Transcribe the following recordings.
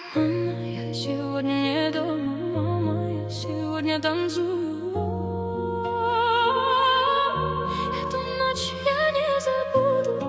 Мама, я сегодня не дома, мама, я сегодня танцую. Эту ночь я не забуду.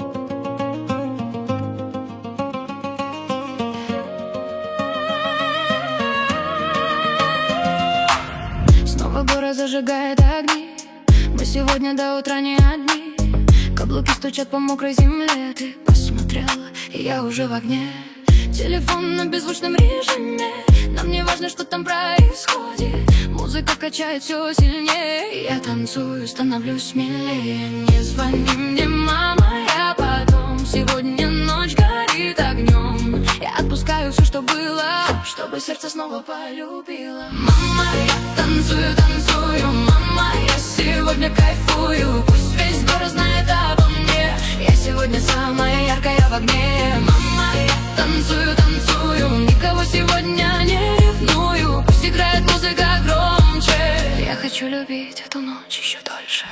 Снова город зажигает огни. Мы сегодня до утра не одни. Каблуки стучат по мокрой земле. Ты посмотрела, и я уже в огне. Телефон на беззвучном режиме. Нам не важно, что там происходит. Музыка качает все сильнее. Я танцую, становлюсь смелее. Не звони мне, мама, я потом. Сегодня ночь горит огнем. Я отпускаю все, что было, чтобы сердце снова полюбило. Мама, я танцую, танцую. Мама, я сегодня кайфую. Пусть весь город знает обо мне. Я сегодня самая яркая в огне. Мама, я танцую, танцую. Никого сегодня не ревную. Пусть играет музыка громче. Я хочу любить эту ночь еще дольше.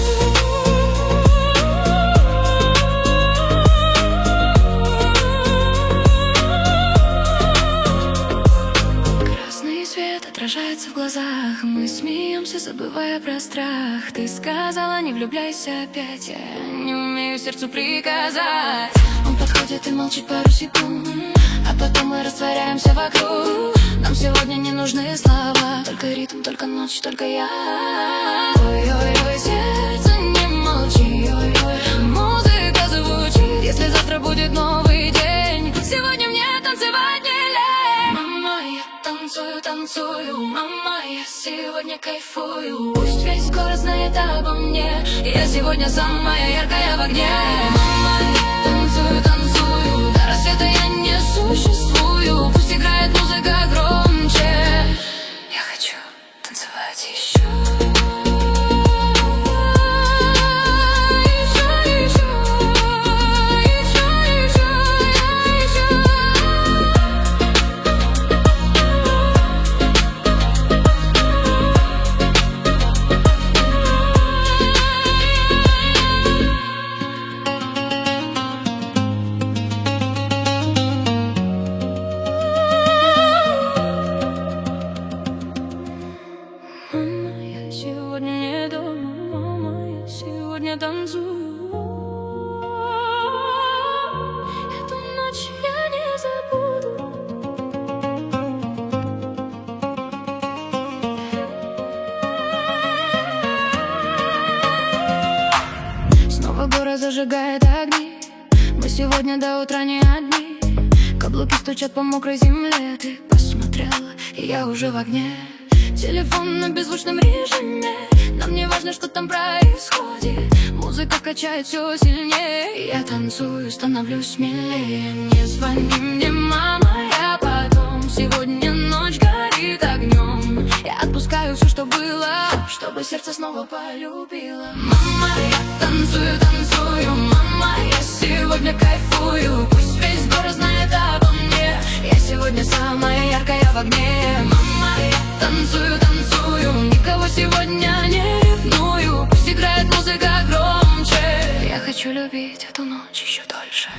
Красный свет отражается в глазах. Мы смеемся, забывая про страх. Ты сказала, не влюбляйся опять. Я не умею сердцу приказать. Он подходит и молчит пару секунд, а потом мы растворяемся вокруг. Нам сегодня не нужны слова, только ритм, только ночь, только я. Ой-ой-ой, сердце, не молчи. Ой-ой, музыка звучит. Если завтра будет новый день, сегодня мне танцевать не лень. Мама, я танцую, танцую. Мама, я сегодня кайфую. Пусть весь город знает обо мне. Я сегодня самая яркая в огне. Мама, я танцую, танцую. До рассвета я не существую. Пусть играет музыка громче. Я хочу танцевать еще. Мама, я сегодня не дома, мама, я сегодня танцую. Эту ночь я не забуду. Снова город зажигает огни. Мы сегодня до утра не одни. Каблуки стучат по мокрой земле. Ты посмотрела, и я уже в огне. Телефон на беззвучном режиме. Нам не важно, что там происходит. Музыка качает все сильнее. Я танцую, становлюсь смелее. Не звони мне, мама, я потом. Сегодня ночь горит огнем. Я отпускаю все, что было, чтобы сердце снова полюбило. Мама, я танцую, танцую. Мама, я сегодня кайфую. Пусть весь город знает обо мне. Я сегодня самая яркая в огне. Мама, я танцую, танцую. Никого сегодня не ревную. Пусть играет музыка громче. Я хочу любить эту ночь еще дольше.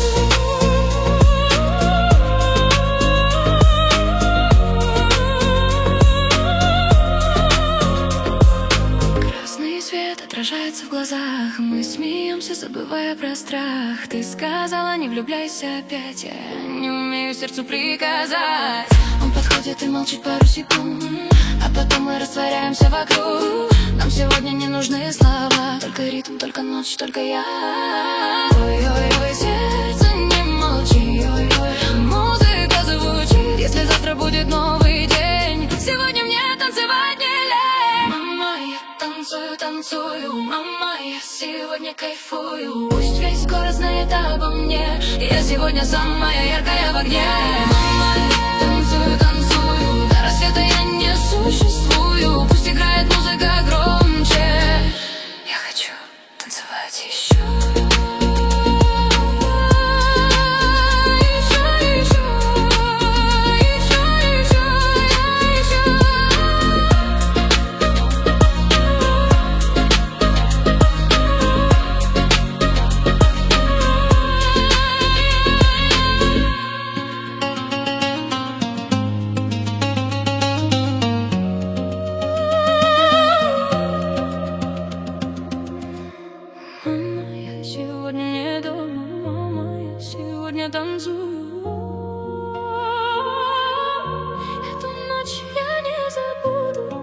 Красный свет отражается в глазах. Мы смеемся, забывая про страх. Ты сказала, не влюбляйся опять. Я не умею сердцу приказать. Он подходит и молчит пару секунд, а потом мы растворяемся вокруг. Нам сегодня не нужны слова, только ритм, только ночь, только я. Ой-ой-ой, сердце, не молчи. Ой-ой, музыка звучит. Если завтра будет новый день, сегодня мне танцевать не лень. Мама, я танцую, танцую. Мама, я сегодня кайфую. Пусть весь город знает обо мне. Я сегодня самая яркая в огне. Мама, я танцую, танцую. До рассвета я не существую. Пусть играет музыка громче. Я хочу танцевать еще. сегодня танцую. Эту ночь я не забуду.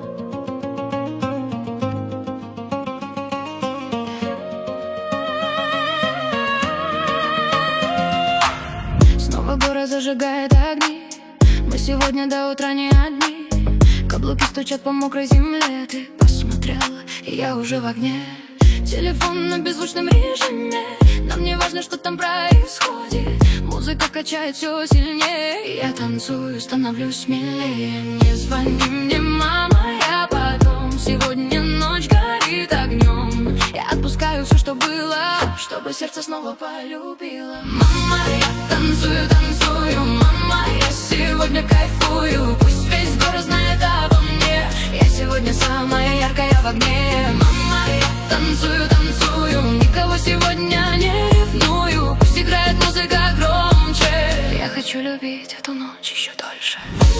Снова город зажигает огни. Мы сегодня до утра не одни. Каблуки стучат по мокрой земле. Ты посмотрела, и я уже в огне. Телефон на беззвучном режиме. Нам не важно, что там происходит. Музыка качает все сильнее. Я танцую, становлюсь смелее. Не звони мне, мама, я потом. Сегодня ночь горит огнем. Я отпускаю все, что было, чтобы сердце снова полюбило. Мама, я танцую, танцую. Мама, я сегодня кайфую. Пусть весь город знает обо мне. Я сегодня самая яркая в огне. Мама, я танцую, танцую. Никого сегодня не ревную. Пусть играет музыка громче. Я хочу любить эту ночь еще дольше.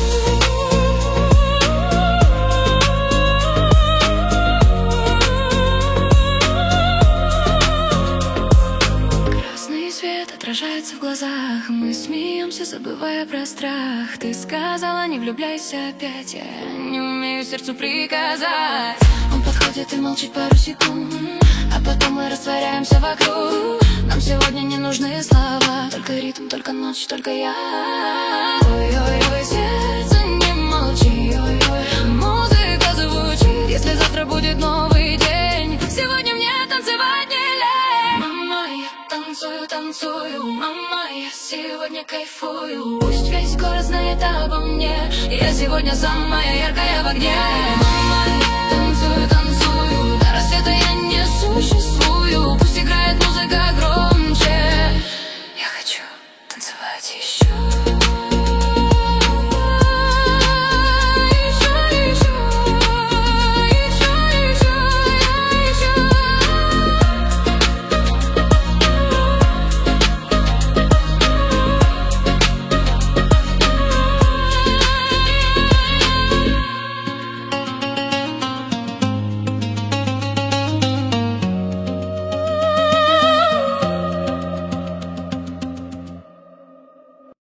Красный свет отражается в глазах. Мы смеемся, забывая про страх. Ты сказала, не влюбляйся опять. Я не умею сердцу приказать. Он подходит и молчит пару секунд, а потом мы растворяемся вокруг. Нам сегодня не нужны слова, только ритм, только ночь, только я. Ой-ой-ой, сердце, не молчи. Ой-ой, музыка звучит. Если завтра будет новый день, сегодня мне танцевать не лень. Мама, я танцую, танцую. Мама, я сегодня кайфую. Пусть весь город знает обо мне. Я сегодня самая яркая в огне. Мама, я танцую, танцую. До рассвета я несусь.